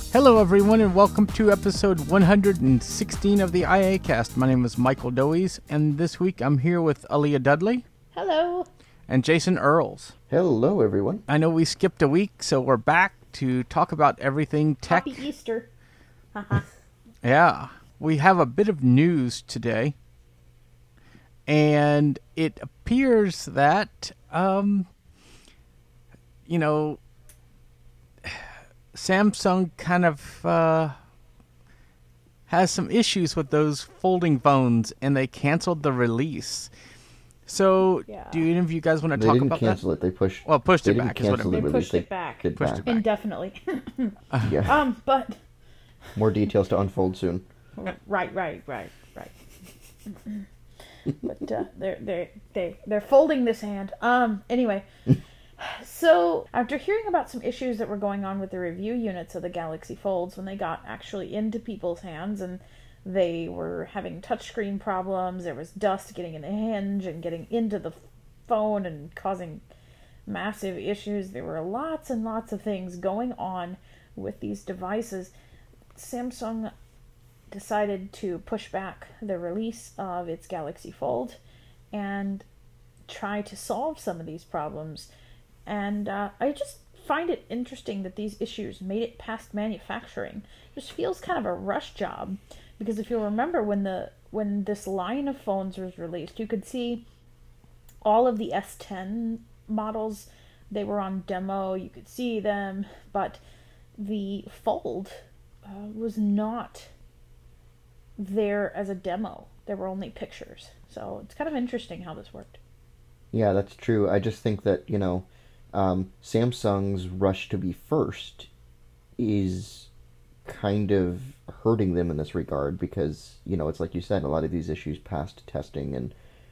Hello, everyone, and welcome to episode 116 of the IA Cast. My name is Michael Doise, and this week I'm here with Aaliyah Dudley. Hello. And Jason Earls. Hello, everyone. I know we skipped a week, so we're back to talk about everything tech. Happy Easter. Yeah. We have a bit of news today, and it appears that, Samsung kind of has some issues with those folding phones, and they canceled the release. So, Do any of you guys want to talk about that? They didn't cancel it. They pushed. Well, pushed they it didn't back. Is what I cancel mean. the They pushed release. it back. They Pushed it back. Indefinitely. Yeah. But More details to unfold soon. right. But they're folding this hand. Anyway. So, after hearing about some issues that were going on with the review units of the Galaxy Folds when they got actually into people's hands, and they were having touchscreen problems, there was dust getting in the hinge and getting into the phone and causing massive issues. There were lots and lots of things going on with these devices. Samsung decided to push back the release of its Galaxy Fold and try to solve some of these problems. And I just find it interesting that these issues made it past manufacturing. It just feels kind of a rush job, because if you'll remember when this line of phones was released, you could see all of the S10 models. They were on demo, you could see them, but the Fold was not there as a demo. There were only pictures. So it's kind of interesting how this worked. Yeah, that's true. I just think that, Samsung's rush to be first is kind of hurting them in this regard because, it's like you said, a lot of these issues passed testing, and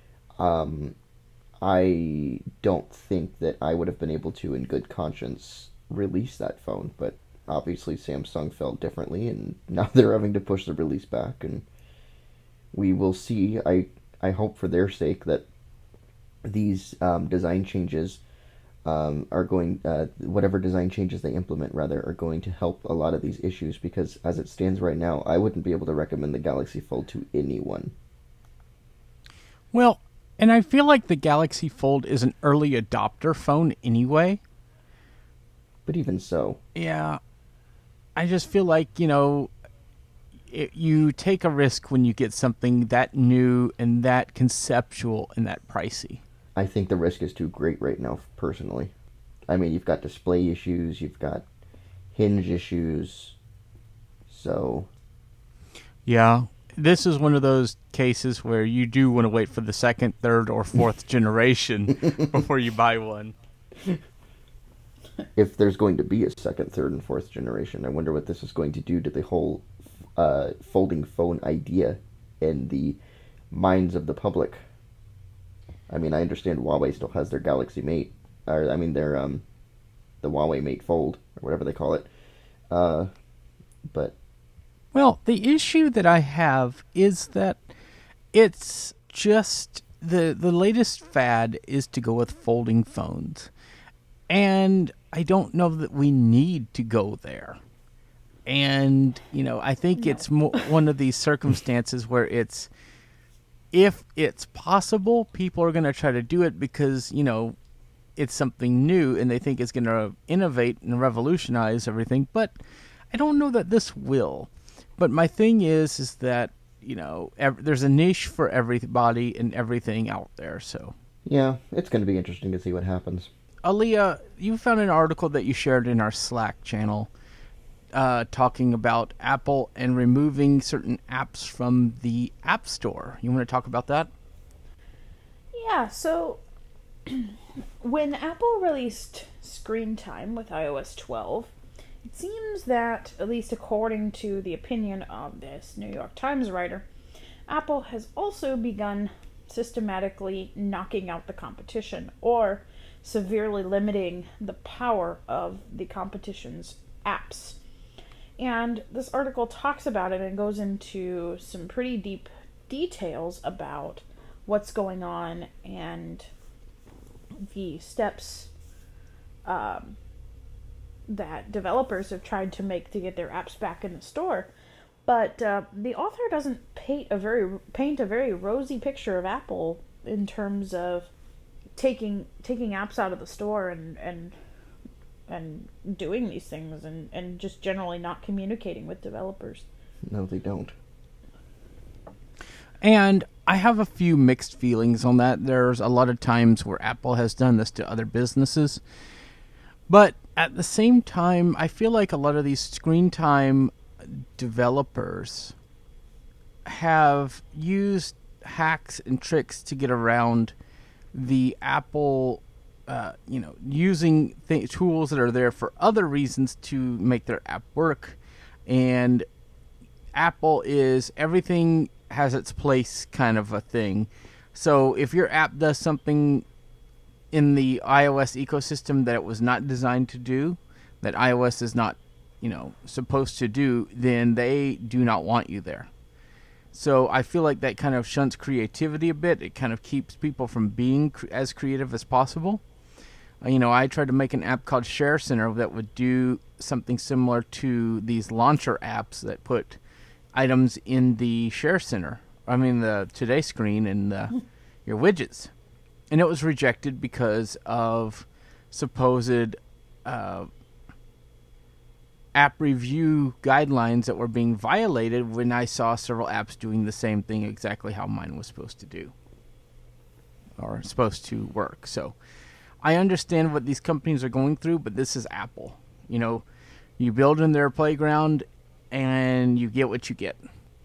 I don't think that I would have been able to, in good conscience, release that phone, but obviously Samsung felt differently, and now they're having to push the release back, and we will see. I hope for their sake that these design changes are going, whatever design changes they implement, rather, are going to help a lot of these issues, because as it stands right now, I wouldn't be able to recommend the Galaxy Fold to anyone. Well, and I feel like the Galaxy Fold is an early adopter phone anyway. But even so. Yeah. I just feel like, you take a risk when you get something that new and that conceptual and that pricey. I think the risk is too great right now, personally. I mean, you've got display issues, you've got hinge issues, so... Yeah, this is one of those cases where you do want to wait for the second, third, or fourth generation before you buy one. If there's going to be a second, third, and fourth generation, I wonder what this is going to do to the whole folding phone idea in the minds of the public. I mean, I understand Huawei still has their Galaxy Mate, or the Huawei Mate Fold, or whatever they call it. But well, the issue that I have is that it's just the latest fad is to go with folding phones, and I don't know that we need to go there. And I think it's one of these circumstances where it's, if it's possible, people are going to try to do it because, it's something new and they think it's going to innovate and revolutionize everything. But I don't know that this will. But my thing is that, there's a niche for everybody and everything out there. So yeah, it's going to be interesting to see what happens. Aaliyah, you found an article that you shared in our Slack channel talking about Apple and removing certain apps from the App Store. You want to talk about that? Yeah, so when Apple released Screen Time with iOS 12, it seems that, at least according to the opinion of this New York Times writer, Apple has also begun systematically knocking out the competition, or severely limiting the power of the competition's apps. And this article talks about it and goes into some pretty deep details about what's going on and the steps that developers have tried to make to get their apps back in the store. But the author doesn't paint a very rosy picture of Apple in terms of taking apps out of the store and doing these things and just generally not communicating with developers. No, they don't. And I have a few mixed feelings on that. There's a lot of times where Apple has done this to other businesses. But at the same time, I feel like a lot of these screen time developers have used hacks and tricks to get around the Apple, using tools that are there for other reasons to make their app work. And Apple is everything has its place kind of a thing. So if your app does something in the iOS ecosystem that it was not designed to do, that iOS is not, supposed to do, then they do not want you there. So I feel like that kind of shunts creativity a bit. It kind of keeps people from being as creative as possible. I tried to make an app called Share Center that would do something similar to these launcher apps that put items in the Share Center. The Today screen and your widgets. And it was rejected because of supposed app review guidelines that were being violated when I saw several apps doing the same thing exactly how mine was supposed to do or supposed to work. So I understand what these companies are going through, but this is Apple. You build in their playground and you get what you get.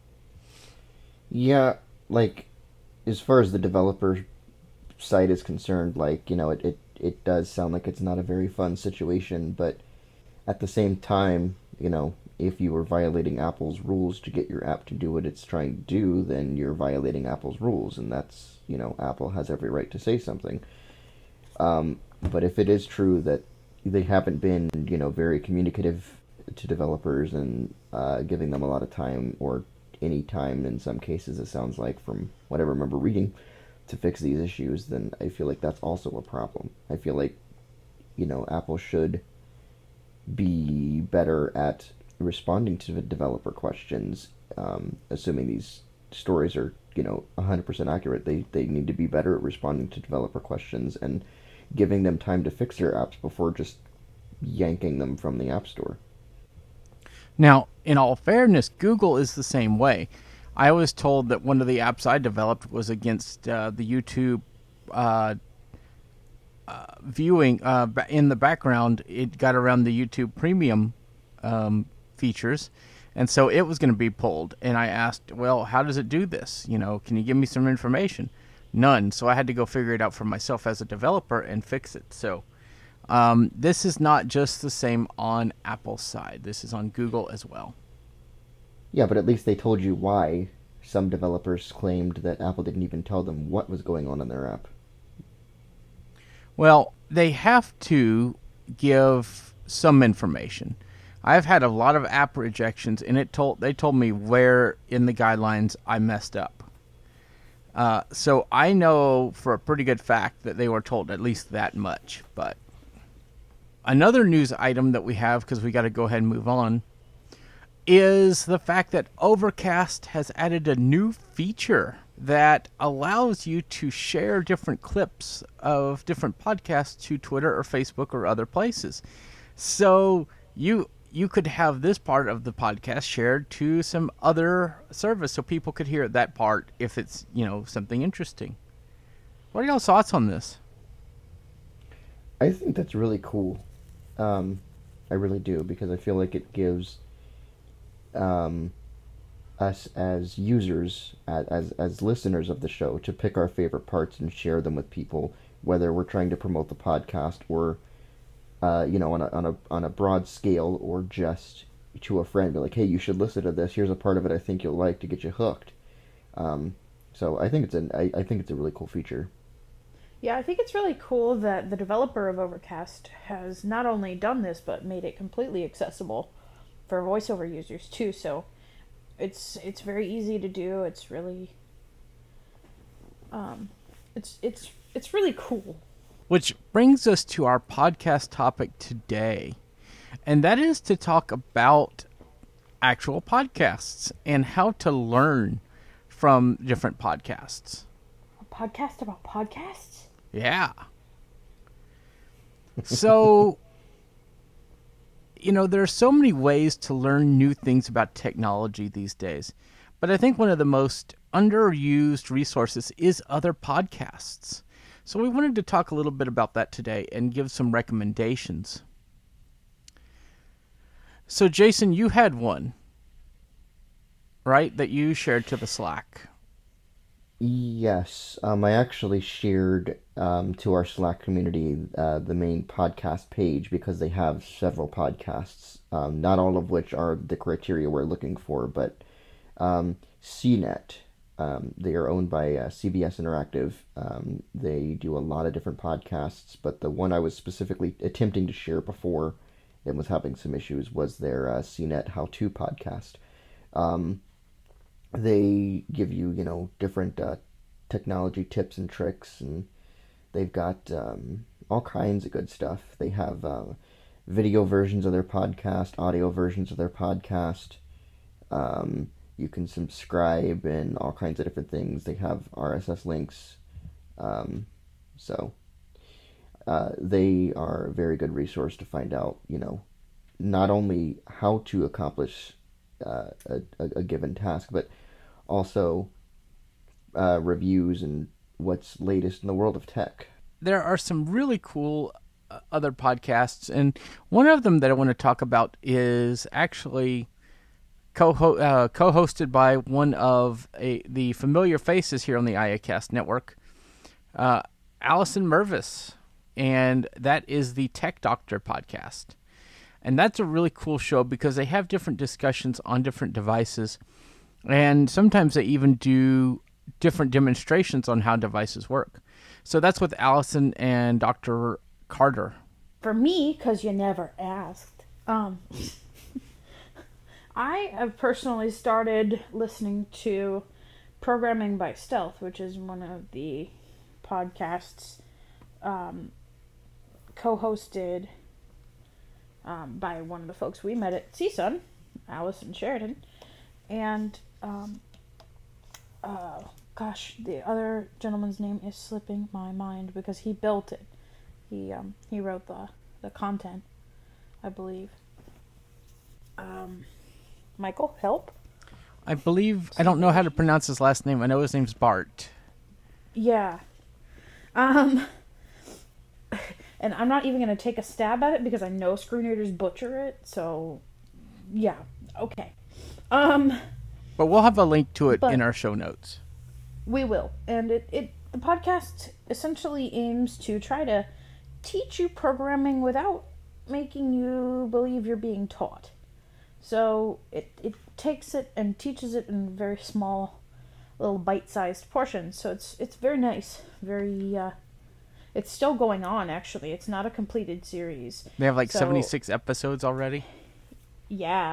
Yeah, as far as the developer side is concerned, it does sound like it's not a very fun situation, but at the same time, if you were violating Apple's rules to get your app to do what it's trying to do, then you're violating Apple's rules, and that's, Apple has every right to say something. But if it is true that they haven't been, very communicative to developers and giving them a lot of time, or any time in some cases, it sounds like, from what I remember reading, to fix these issues, then I feel like that's also a problem. I feel like, Apple should be better at responding to the developer questions, assuming these stories are, 100% accurate. They need to be better at responding to developer questions and giving them time to fix their apps before just yanking them from the App Store. Now, in all fairness, Google is the same way. I was told that one of the apps I developed was against the YouTube viewing in the background. It got around the YouTube Premium features, and so it was going to be pulled. And I asked, well, how does it do this? Can you give me some information? None. So I had to go figure it out for myself as a developer and fix it. So this is not just the same on Apple's side. This is on Google as well. Yeah, but at least they told you why. Some developers claimed that Apple didn't even tell them what was going on in their app. Well, they have to give some information. I've had a lot of app rejections, and they told me where in the guidelines I messed up. So I know for a pretty good fact that they were told at least that much. But another news item that we have, because we got to go ahead and move on, is the fact that Overcast has added a new feature that allows you to share different clips of different podcasts to Twitter or Facebook or other places. So you could have this part of the podcast shared to some other service so people could hear that part if it's, something interesting. What are y'all's thoughts on this? I think that's really cool. I really do, because I feel like it gives us as users, as listeners of the show, to pick our favorite parts and share them with people, whether we're trying to promote the podcast or on a broad scale, or just to a friend, be like, hey, you should listen to this. Here's a part of it I think you'll like, to get you hooked. So I think it's a really cool feature. Yeah, I think it's really cool that the developer of Overcast has not only done this, but made it completely accessible for VoiceOver users too. So it's very easy to do. It's really it's really cool. Which brings us to our podcast topic today. and that is to talk about actual podcasts and how to learn from different podcasts. A podcast about podcasts? Yeah. So, there are so many ways to learn new things about technology these days. But I think one of the most underused resources is other podcasts. So we wanted to talk a little bit about that today and give some recommendations. So Jason, you had one, right, that you shared to the Slack. Yes, I actually shared to our Slack community the main podcast page because they have several podcasts, not all of which are the criteria we're looking for, but CNET, they are owned by CBS Interactive. They do a lot of different podcasts, but the one I was specifically attempting to share before and was having some issues was their CNET How To podcast. They give you, different technology tips and tricks, and they've got all kinds of good stuff. They have video versions of their podcast, audio versions of their podcast. You can subscribe and all kinds of different things. They have RSS links. So they are a very good resource to find out, not only how to accomplish a given task, but also reviews and what's latest in the world of tech. There are some really cool other podcasts, and one of them that I want to talk about is actually co-hosted by one of the familiar faces here on the IACast network, Allison Mervis, and that is the Tech Doctor podcast. And that's a really cool show because they have different discussions on different devices, and sometimes they even do different demonstrations on how devices work. So that's with Allison and Dr. Carter. For me, because you never asked, I have personally started listening to Programming by Stealth, which is one of the podcasts co-hosted by one of the folks we met at CSUN, Allison Sheridan, and the other gentleman's name is slipping my mind because he built it. He wrote the content, I believe. Michael, help? I believe, I don't know how to pronounce his last name. I know his name's Bart. Yeah. And I'm not even going to take a stab at it because I know screenreaders butcher it, so yeah, okay. But we'll have a link to it in our show notes. We will. And the podcast essentially aims to try to teach you programming without making you believe you're being taught. So it takes it and teaches it in very small, little bite-sized portions. So it's very nice. Very, it's still going on, actually. It's not a completed series. They have 76 episodes already? Yeah.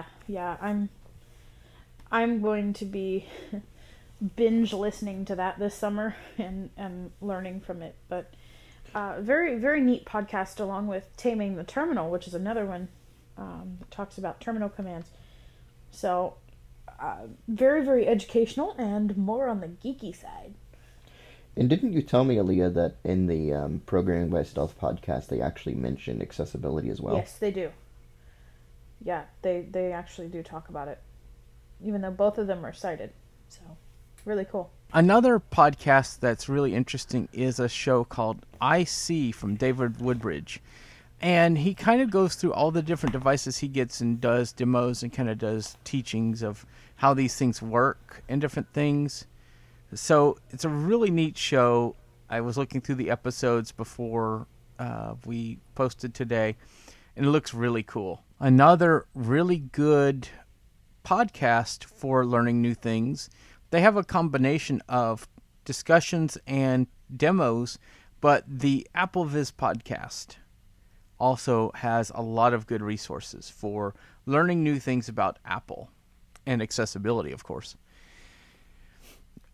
I'm going to be binge listening to that this summer and learning from it. But very, very neat podcast, along with Taming the Terminal, which is another one that talks about terminal commands. So very, very educational and more on the geeky side. And didn't you tell me, Aaliyah, that in the Programming by Stealth podcast they actually mentioned accessibility as well? Yes, they do. Yeah, they actually do talk about it, even though both of them are cited. So, really cool. Another podcast that's really interesting is a show called I See from David Woodbridge. And he kind of goes through all the different devices he gets and does demos and kind of does teachings of how these things work and different things. So it's a really neat show. I was looking through the episodes before we posted today, and it looks really cool. Another really good podcast for learning new things. They have a combination of discussions and demos, but the AppleVis podcast also has a lot of good resources for learning new things about Apple and accessibility, of course.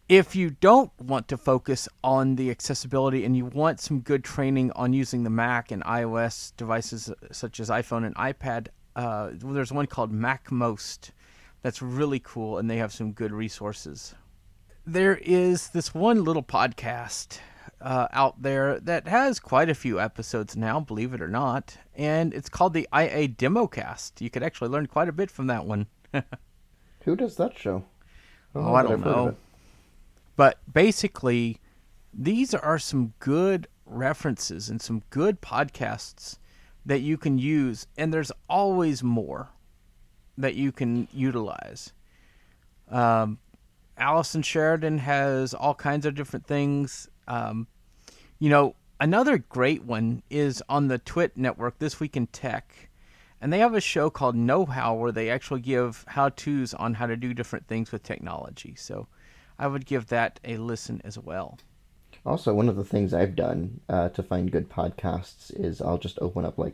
If you don't want to focus on the accessibility and you want some good training on using the Mac and iOS devices such as iPhone and iPad, there's one called MacMost that's really cool, and they have some good resources. There is this one little podcast out there that has quite a few episodes now, believe it or not, and it's called the IA Democast. You could actually learn quite a bit from that one. Who does that show? I don't know. But basically, these are some good references and some good podcasts that you can use, and there's always more that you can utilize. Allison Sheridan has all kinds of different things. Another great one is on the Twit Network, This Week in Tech, and they have a show called Know How where they actually give how-tos on how to do different things with technology. So I would give that a listen as well. Also, one of the things I've done to find good podcasts is I'll just open up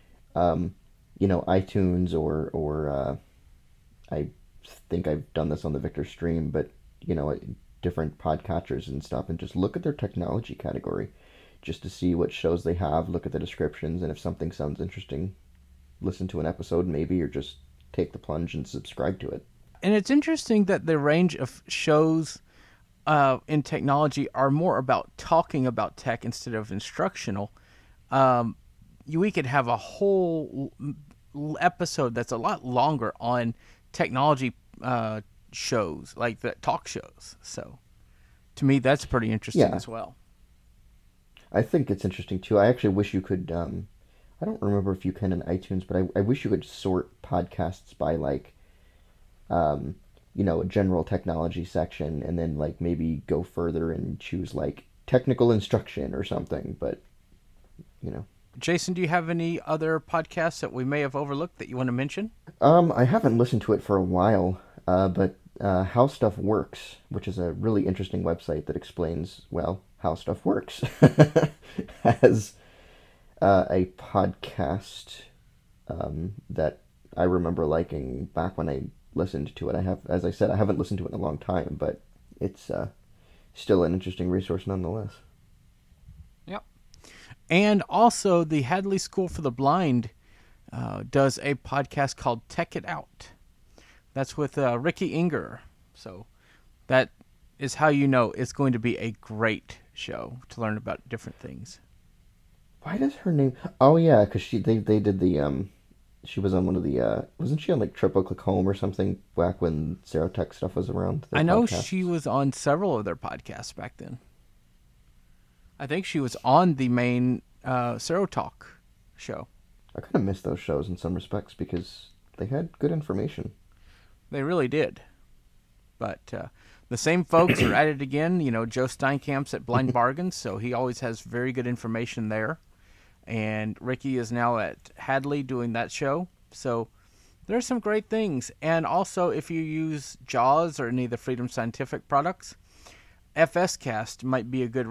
iTunes or I think I've done this on the Victor stream, but different podcatchers and stuff, and just look at their technology category, just to see what shows they have. Look at the descriptions, and if something sounds interesting, listen to an episode maybe, or just take the plunge and subscribe to it. And it's interesting that the range of shows in technology are more about talking about tech instead of instructional. We could have a whole episode that's a lot longer on technology shows, like the talk shows. So to me, that's pretty interesting as well. I think it's interesting too. I actually wish you could, I don't remember if you can in iTunes, but I wish you could sort podcasts by a general technology section, and then maybe go further and choose technical instruction or something. But Jason, do you have any other podcasts that we may have overlooked that you want to mention? I haven't listened to it for a while, but How Stuff Works, which is a really interesting website that explains, how stuff works, has a podcast that I remember liking back when I listened to it. As I said, I haven't listened to it in a long time, but it's still an interesting resource nonetheless. Yep. And also, the Hadley School for the Blind does a podcast called Tech It Out. That's with Ricky Inger. So that is how you know it's going to be a great show to learn about different things. Why does her name... Oh, yeah, because they did the... She was on one of the... wasn't she on Triple Click Home or something back when Serotech stuff was around? I know she was on several of their podcasts back then. I think she was on the main Serotalk show. I kind of miss those shows in some respects because they had good information. They really did. But the same folks are at it again. Joe Steinkamp's at Blind Bargains, so he always has very good information there. And Ricky is now at Hadley doing that show. So there's some great things. And also, if you use JAWS or any of the Freedom Scientific products, FSCast might be a good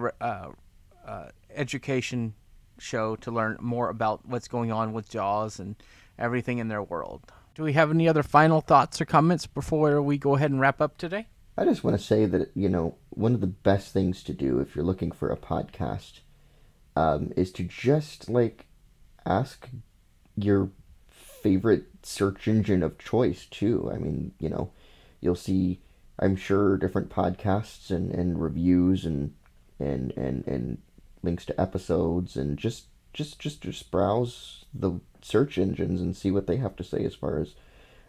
education show to learn more about what's going on with JAWS and everything in their world. Do we have any other final thoughts or comments before we go ahead and wrap up today? I just want to say that, one of the best things to do if you're looking for a podcast is to just, ask your favorite search engine of choice, too. I mean, you'll see, I'm sure, different podcasts and reviews and links to episodes, and just browse the search engines and see what they have to say as far as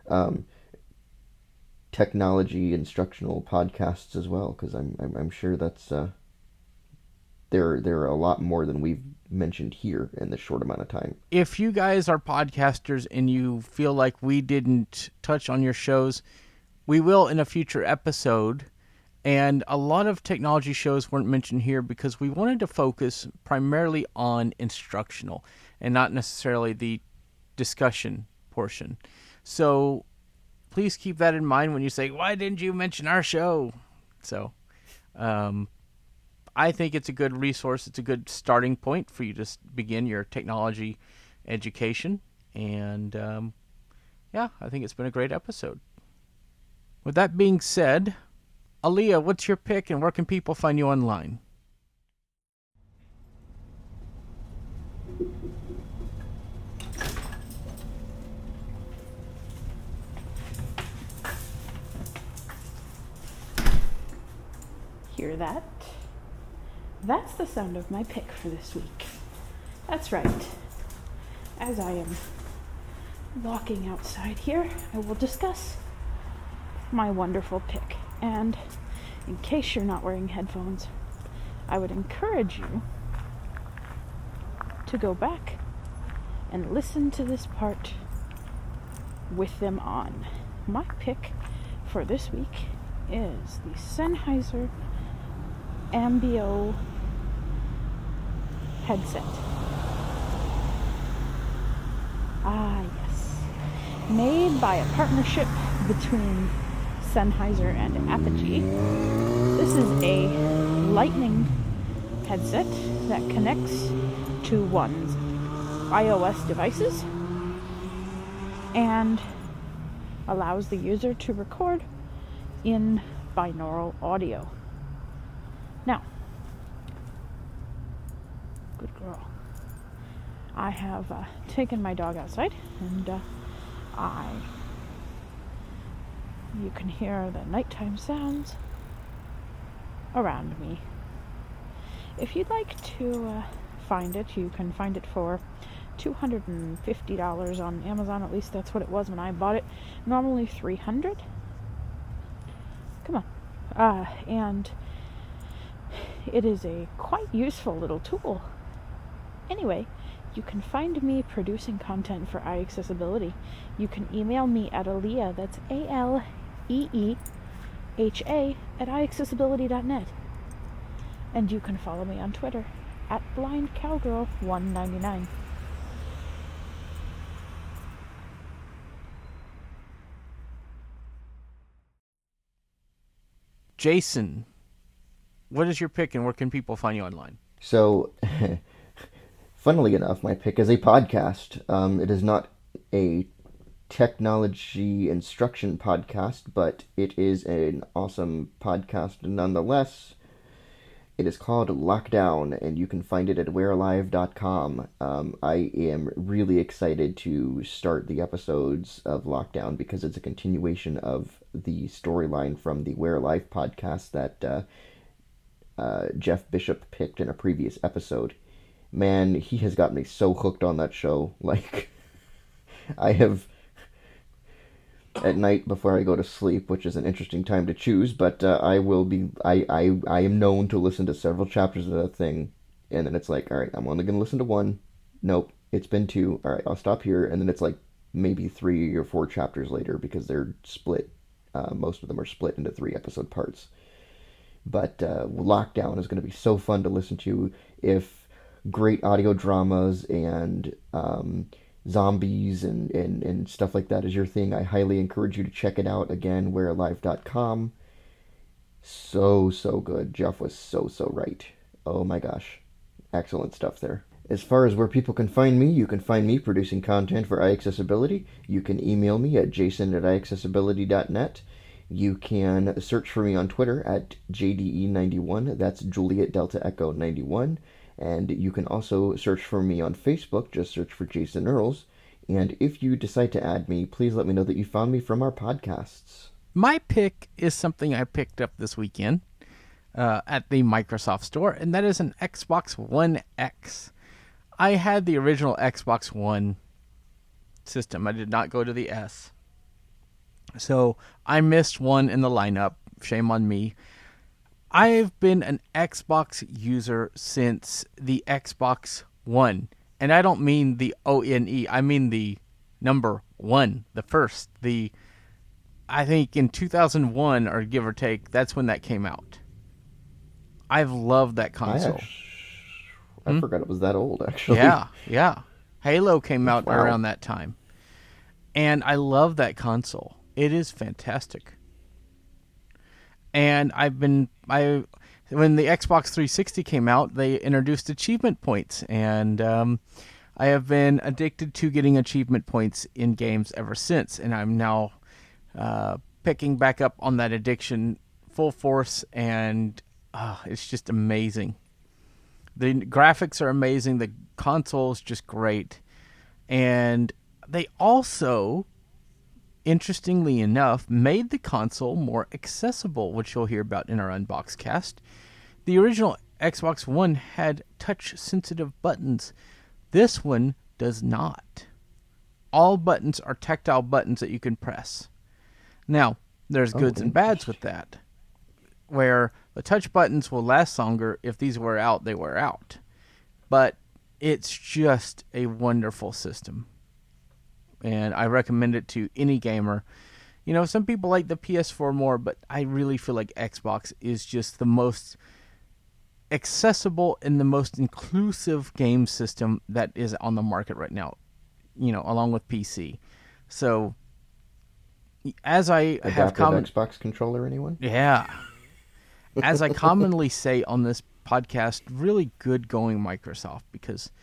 technology instructional podcasts as well, because I'm sure that's there are a lot more than we've mentioned here in this short amount of time. If you guys are podcasters and you feel like we didn't touch on your shows, we will in a future episode. And a lot of technology shows weren't mentioned here because we wanted to focus primarily on instructional and not necessarily the discussion portion. So please keep that in mind when you say, why didn't you mention our show? So I think it's a good resource. It's a good starting point for you to begin your technology education. And I think it's been a great episode. With that being said, Aaliyah, what's your pick and where can people find you online? Hear that? That's the sound of my pick for this week. That's right. As I am walking outside here, I will discuss my wonderful pick. And in case you're not wearing headphones, I would encourage you to go back and listen to this part with them on. My pick for this week is the Sennheiser Ambeo headset. Ah, yes. Made by a partnership between Sennheiser and Apogee. This is a Lightning headset that connects to one's iOS devices and allows the user to record in binaural audio. Now, good girl. I have taken my dog outside, and you can hear the nighttime sounds around me. If you'd like to find it, you can find it for $250 on Amazon. At least that's what it was when I bought it. Normally $300. Come on. And it is a quite useful little tool. Anyway, you can find me producing content for iAccessibility. You can email me at Aleeha, that's ALEEHA, at iAccessibility.net. And you can follow me on Twitter at BlindCowgirl199. Jason, what is your pick and where can people find you online? So, funnily enough, my pick is a podcast. It is not a technology instruction podcast, but it is an awesome podcast nonetheless. It is called Lockdown, and you can find it at wearalive.com. I am really excited to start the episodes of Lockdown because it's a continuation of the storyline from the Wear Alive podcast that Jeff Bishop picked in a previous episode. Man, he has got me so hooked on that show. Like, I have, at night before I go to sleep, which is an interesting time to choose, but I am known to listen to several chapters of that thing, and then it's like, alright, I'm only going to listen to one. Nope, it's been 2. Alright, I'll stop here, and then it's like maybe 3 or 4 chapters later because they're split. Most of them are split into 3 episode parts. But Lockdown is going to be so fun to listen to. If great audio dramas and zombies and stuff like that is your thing, I highly encourage you to check it out. Again, wearalive.com. So good. Jeff was so right. Oh my gosh. Excellent stuff there. As far as where people can find me, you can find me producing content for iAccessibility. You can email me at jason@iAccessibility.net. You can search for me on Twitter at JDE91. That's Juliet Delta Echo 91. And you can also search for me on Facebook. Just search for Jason Earls. And if you decide to add me, please let me know that you found me from our podcasts. My pick is something I picked up this weekend at the Microsoft Store, and that is an Xbox One X. I had the original Xbox One system. I did not go to the S. So I missed one in the lineup. Shame on me. I've been an Xbox user since the Xbox One. And I don't mean the ONE. I mean the number 1, the first. I think in 2001, or give or take, that's when that came out. I've loved that console. I forgot it was that old, actually. Yeah. Halo came out Wow. around that time. And I love that console. It is fantastic. And when the Xbox 360 came out, they introduced achievement points. And I have been addicted to getting achievement points in games ever since. And I'm now picking back up on that addiction full force, and it's just amazing. The graphics are amazing. The console is just great. And they also, interestingly enough, made the console more accessible, which you'll hear about in our Unbox Cast. The original Xbox One had touch-sensitive buttons. This one does not. All buttons are tactile buttons that you can press. Now, there's goods and bads with that, where the touch buttons will last longer. If these wear out, they wear out. But it's just a wonderful system, and I recommend it to any gamer. You know, some people like the PS4 more, but I really feel like Xbox is just the most accessible and the most inclusive game system that is on the market right now, you know, along with PC. So, as I have Xbox controller, anyone? Yeah. As I commonly say on this podcast, really good going Microsoft, because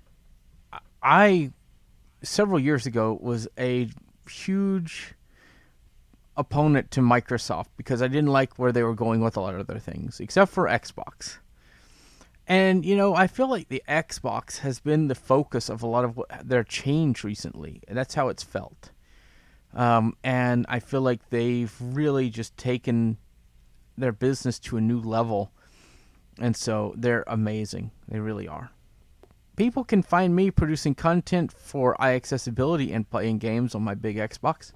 I several years ago was a huge opponent to Microsoft because I didn't like where they were going with a lot of other things, except for Xbox. And, you know, I feel like the Xbox has been the focus of a lot of their change recently. And that's how it's felt. And I feel like they've really just taken their business to a new level. And so they're amazing. They really are. People can find me producing content for iAccessibility and playing games on my big Xbox.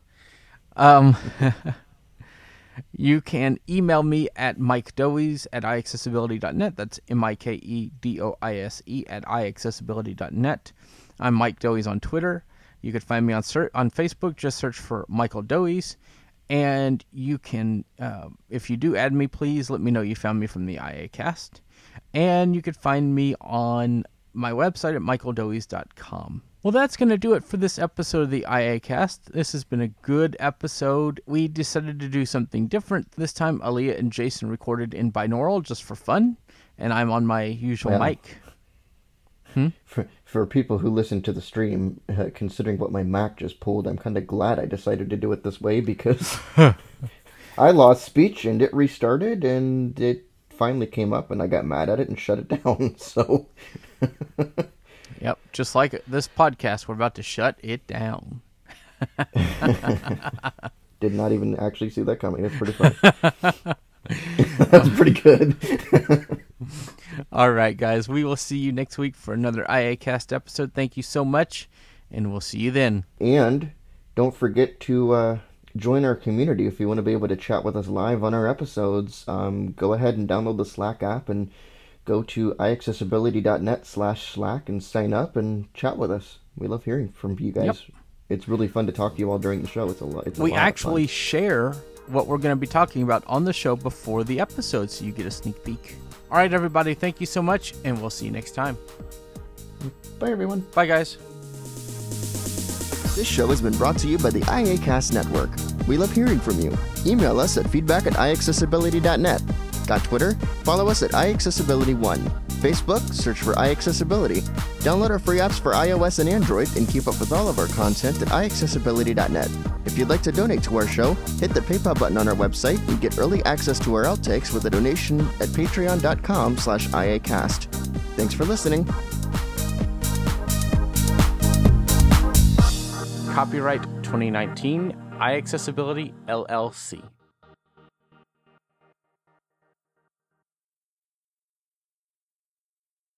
You can email me at mikedoise@iaccessibility.net. That's MikeDoise @iaccessibility.net. I'm Mike Doise on Twitter. You can find me on Facebook. Just search for Michael Doise. And you can, if you do add me, please let me know you found me from the IA Cast. And you can find me on my website at michaeldoise.com. Well, that's going to do it for this episode of the IA Cast. This has been a good episode. We decided to do something different. This time, Aaliyah and Jason recorded in binaural just for fun, and I'm on my usual mic. For people who listen to the stream, considering what my Mac just pulled, I'm kind of glad I decided to do it this way, because I lost speech and it restarted and it finally came up and I got mad at it and shut it down. So, yep, just like this podcast, we're about to shut it down. Did not even actually see that coming. That's pretty funny. That's pretty good. All right, guys. We will see you next week for another IA Cast episode. Thank you so much, and we'll see you then. And don't forget to join our community if you want to be able to chat with us live on our episodes. Go ahead and download the Slack app and go to iaccessibility.net/Slack and sign up and chat with us. We love hearing from you guys. Yep. It's really fun to talk to you all during the show. We actually share what we're going to be talking about on the show before the episode, so you get a sneak peek. All right, everybody, thank you so much, and we'll see you next time. Bye, everyone. Bye, guys. This show has been brought to you by the IACast Network. We love hearing from you. Email us at feedback@iaccessibility.net. Got Twitter? Follow us at iAccessibility1. Facebook? Search for iAccessibility. Download our free apps for iOS and Android and keep up with all of our content at iaccessibility.net. If you'd like to donate to our show, hit the PayPal button on our website and get early access to our outtakes with a donation at patreon.com/iacast. Thanks for listening. Copyright 2019, iAccessibility LLC.